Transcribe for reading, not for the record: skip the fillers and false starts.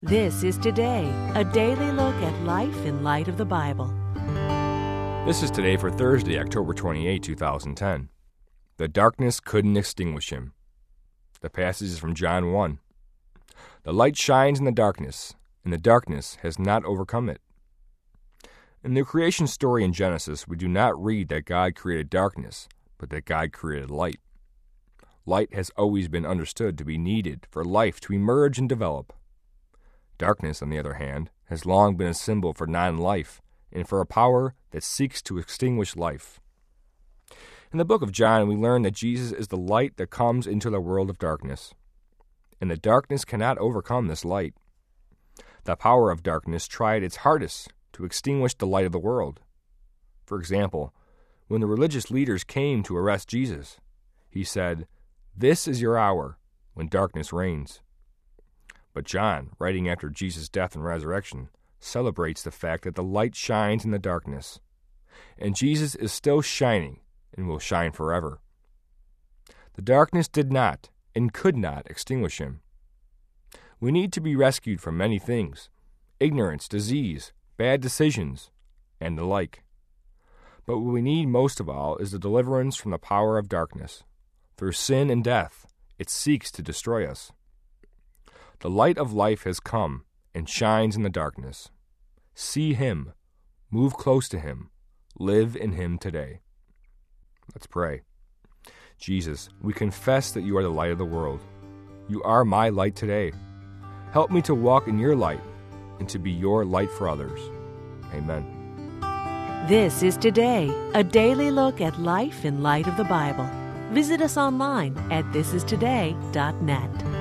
This is Today, a daily look at life in light of the Bible. This is Today for Thursday, October 28, 2010. The darkness couldn't extinguish him. The passage is from John 1. The light shines in the darkness, and the darkness has not overcome it. In the creation story in Genesis, we do not read that God created darkness, but that God created light. Light has always been understood to be needed for life to emerge and develop. Darkness, on the other hand, has long been a symbol for non-life and for a power that seeks to extinguish life. In the book of John, we learn that Jesus is the light that comes into the world of darkness, and the darkness cannot overcome this light. The power of darkness tried its hardest to extinguish the light of the world. For example, when the religious leaders came to arrest Jesus, he said, "This is your hour, when darkness reigns." But John, writing after Jesus' death and resurrection, celebrates the fact that the light shines in the darkness, and Jesus is still shining and will shine forever. The darkness did not and could not extinguish him. We need to be rescued from many things: ignorance, disease, bad decisions, and the like. But what we need most of all is the deliverance from the power of darkness. Through sin and death, it seeks to destroy us. The light of life has come and shines in the darkness. See him, move close to him, live in him today. Let's pray. Jesus, we confess that you are the light of the world. You are my light today. Help me to walk in your light and to be your light for others. Amen. This is Today, a daily look at life in light of the Bible. Visit us online at thisistoday.net.